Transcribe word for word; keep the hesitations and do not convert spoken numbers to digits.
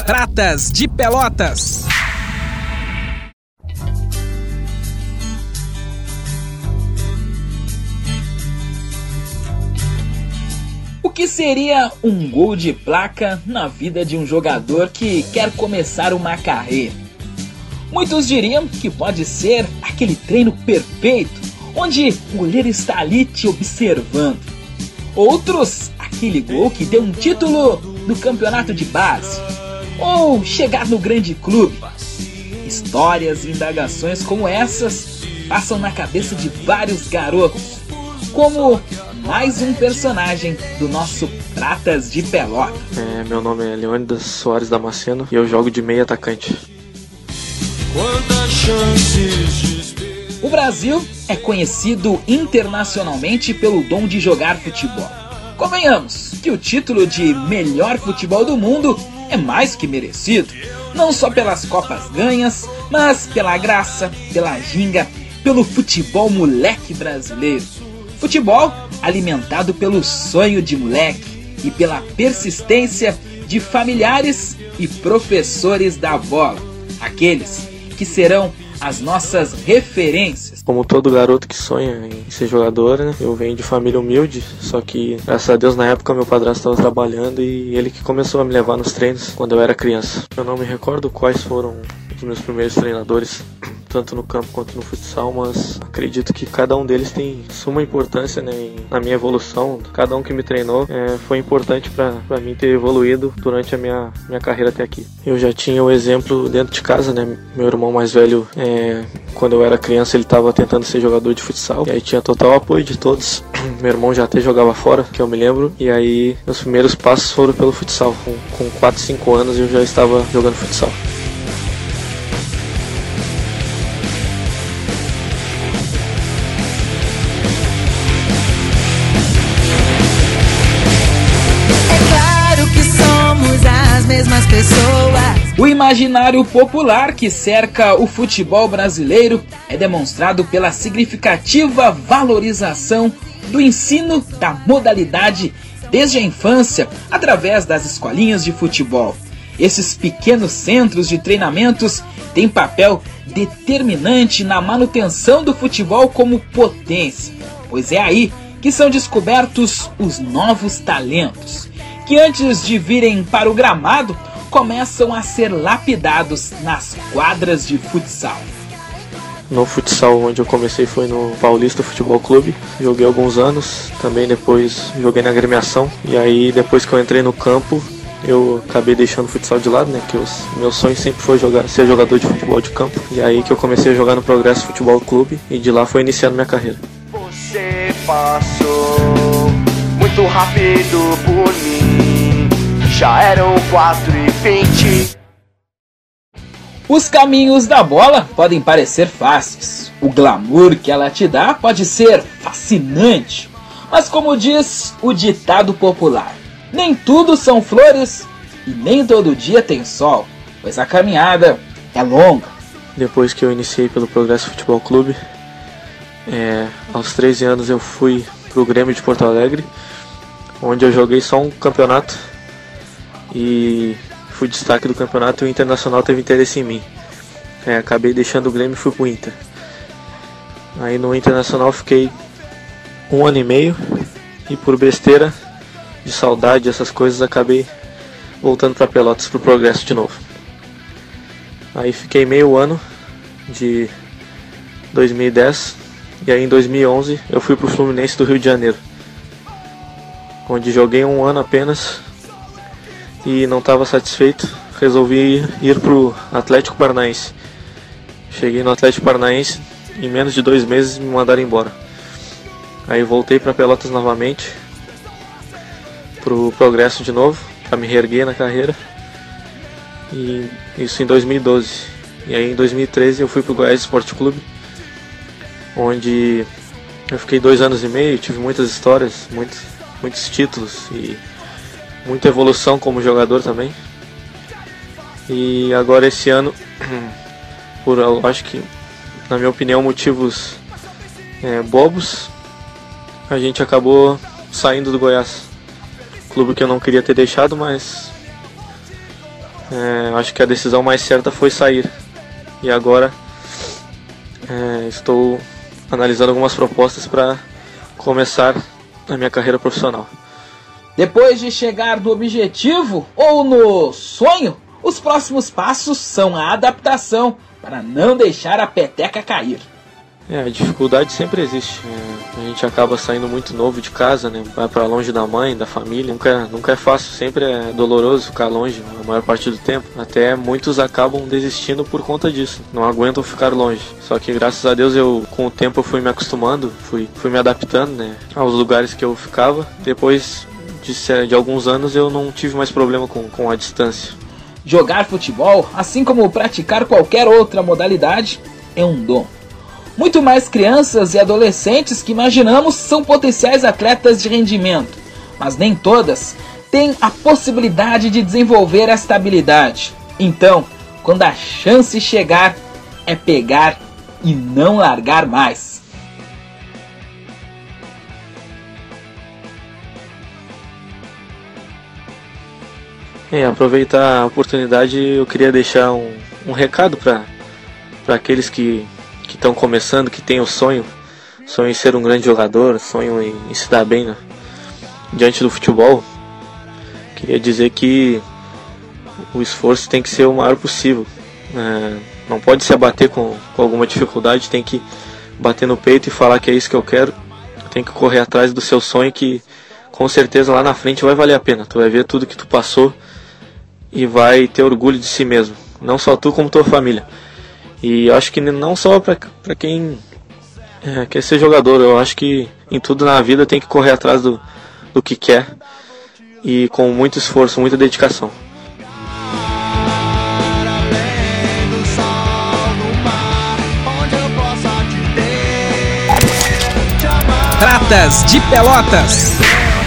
Pratas de Pelotas. O que seria um gol de placa na vida de um jogador que quer começar uma carreira? Muitos diriam que pode ser aquele treino perfeito, onde o goleiro está ali te observando. Outros, aquele gol que deu um título no campeonato de base, ou chegar no grande clube. Histórias e indagações como essas passam na cabeça de vários garotos, como mais um personagem do nosso Pratas de Pelotas. É, meu nome é Leônidas Soares Damasceno e eu jogo de meio atacante. Quantas chances de... O Brasil é conhecido internacionalmente pelo dom de jogar futebol. Convenhamos que o título de melhor futebol do mundo é mais que merecido, não só pelas copas ganhas, mas pela graça, pela ginga, pelo futebol moleque brasileiro. Futebol alimentado pelo sonho de moleque e pela persistência de familiares e professores da bola, aqueles que serão as nossas referências. Como todo garoto que sonha em ser jogador, né? Eu venho de família humilde, só que, graças a Deus, na época meu padrasto estava trabalhando e ele que começou a me levar nos treinos quando eu era criança. Eu não me recordo quais foram os meus primeiros treinadores, tanto no campo quanto no futsal, mas acredito que cada um deles tem suma importância, né, na minha evolução. Cada um que me treinou é, foi importante para mim ter evoluído durante a minha, minha carreira até aqui. Eu já tinha o exemplo dentro de casa, né? Meu irmão mais velho, é, quando eu era criança, ele estava tentando ser jogador de futsal, e aí tinha total apoio de todos. Meu irmão já até jogava fora, que eu me lembro, e aí meus primeiros passos foram pelo futsal. Com, com quatro, cinco anos eu já estava jogando futsal. Mesmas pessoas. O imaginário popular que cerca o futebol brasileiro é demonstrado pela significativa valorização do ensino da modalidade desde a infância, através das escolinhas de futebol. Esses pequenos centros de treinamentos têm papel determinante na manutenção do futebol como potência, pois é aí que são descobertos os novos talentos, que antes de virem para o gramado, começam a ser lapidados nas quadras de futsal. No futsal onde eu comecei foi no Paulista Futebol Clube, joguei alguns anos, também depois joguei na agremiação, e aí depois que eu entrei no campo, eu acabei deixando o futsal de lado, né, que os, meu sonho sempre foi jogar, ser jogador de futebol de campo, e aí que eu comecei a jogar no Progresso Futebol Clube, e de lá foi iniciando minha carreira. Você passou muito rápido por mim, já eram quatro e vinte. Os caminhos da bola podem parecer fáceis, o glamour que ela te dá pode ser fascinante, mas como diz o ditado popular, nem tudo são flores e nem todo dia tem sol, pois a caminhada é longa. Depois que eu iniciei pelo Progresso Futebol Clube, é, aos treze anos eu fui pro Grêmio de Porto Alegre, onde eu joguei só um campeonato e fui destaque do campeonato e o Internacional teve interesse em mim. É, acabei deixando o Grêmio e fui pro Inter. Aí no Internacional fiquei um ano e meio e por besteira, de saudade, essas coisas, acabei voltando para Pelotas, pro Progresso de novo. Aí fiquei meio ano de dois mil e dez e aí em dois mil e onze eu fui pro Fluminense do Rio de Janeiro, onde joguei um ano apenas e não estava satisfeito, resolvi ir pro Atlético Paranaense. Cheguei no Atlético Paranaense, em menos de dois meses me mandaram embora. Aí voltei para Pelotas novamente, pro Progresso de novo, para me reerguer na carreira, e isso em dois mil e doze. E aí em dois mil e treze eu fui pro Goiás Esporte Clube, onde eu fiquei dois anos e meio, tive muitas histórias, muitos, muitos títulos e muita evolução como jogador também. E agora esse ano, por eu acho que, na minha opinião, motivos é, bobos, a gente acabou saindo do Goiás. Clube que eu não queria ter deixado, mas é, acho que a decisão mais certa foi sair. E agora é, estou analisando algumas propostas para começar a minha carreira profissional. Depois de chegar no objetivo ou no sonho, os próximos passos são a adaptação para não deixar a peteca cair. É, a dificuldade sempre existe. É, a gente acaba saindo muito novo de casa, né? Vai para longe da mãe, da família. Nunca, nunca é fácil, sempre é doloroso ficar longe a maior parte do tempo. Até muitos acabam desistindo por conta disso. Não aguentam ficar longe. Só que graças a Deus eu, com o tempo, eu fui me acostumando, fui, fui me adaptando, né, aos lugares que eu ficava. Depois de, de alguns anos eu não tive mais problema com, com a distância. Jogar futebol, assim como praticar qualquer outra modalidade, é um dom. Muito mais crianças e adolescentes que imaginamos são potenciais atletas de rendimento, mas nem todas têm a possibilidade de desenvolver esta habilidade. Então, quando a chance chegar, é pegar e não largar mais. É, aproveitar a oportunidade, eu queria deixar um, um recado para para aqueles que que estão começando, que têm o sonho, sonho em ser um grande jogador, sonho em, em se dar bem, né, diante do futebol. Queria dizer que o esforço tem que ser o maior possível. É, não pode se abater com, com alguma dificuldade, tem que bater no peito e falar que é isso que eu quero. Tem que correr atrás do seu sonho, que com certeza lá na frente vai valer a pena. Tu vai ver tudo que tu passou e vai ter orgulho de si mesmo, não só tu como tua família. E acho que não só para quem é, quer ser jogador, eu acho que em tudo na vida tem que correr atrás do, do que quer, e com muito esforço, muita dedicação. Pratas de Pelotas.